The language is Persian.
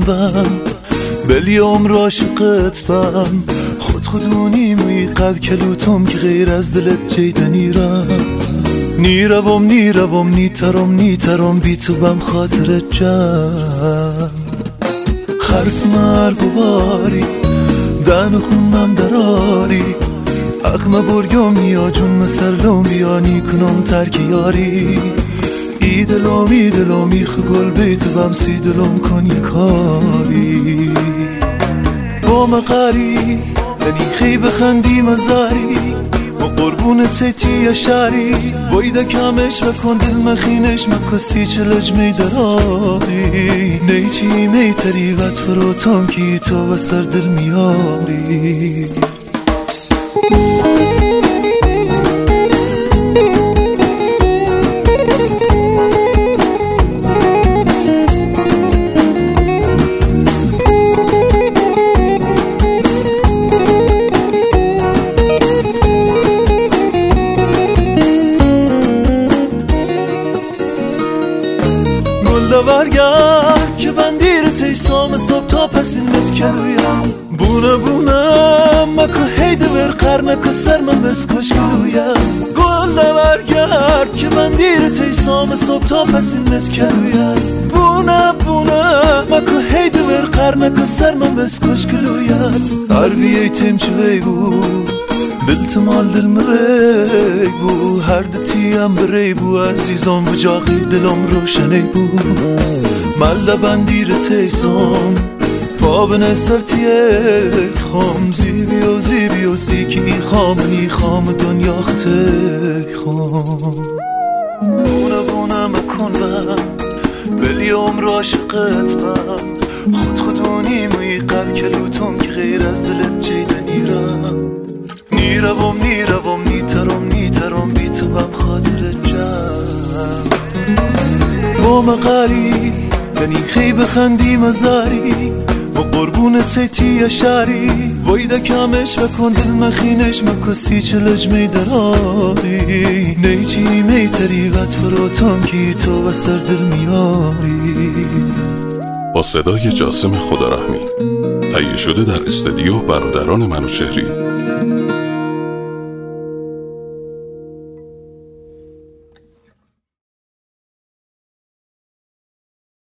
بم بلی عمر عاشقتم خودخودونی میقد کلوتم که غیر از دلت جیده نیروم نیترم بی تو بم خاطر جم خرس مرگ و باری دن خونم دراری اخم برگم نیا جون مسرلوم بیانی کنم ترک یاری ای دلومی خگل بیتو بم سی دلوم کن یکاری با مقاری دنی خی بخندی مزاری و قربون تیتی یا شاری ویده کمش و کن دل مخینش مکسی چلج می دراری نیچی می تریوت فروتم کی تو و سر دل میاری برگرد که بندیر تیسام صبح تا پسین مسکلویم بونه مکو هیده بر قرنکو سرمم بسکش کلویم گل برگرد که بندیر تیسام صبح تا پسین مسکلویم بونه مکو هیده بر قرنکو سرمم بسکش کلویم عربیه تیم چوی بود دلت مال دل مغی بو هر دتیم بری بو عزیزم بجاقی دلم روشنی بو ملده بندیر تیسم پا بنه سرتیک خام زیبی و سیکی خامنی خام دنیا ختی خام بونه مکن بم بلی عمر عاشقت بم خودخودونی میقد کلوتم که غیر از دلت جیده نیروم نیترم بی تو بم خاطر جم با مقاری دنی خی بخندی مزاری و قربون تیتی یا شاری ویده کمش و کن دل مخینش مکسی چلج می دراری نیچی می تریوت فروتم کی تو و سر دل میاری. با صدای جاسم خدارحمی تهیه شده در استودیو برادران منوچهری.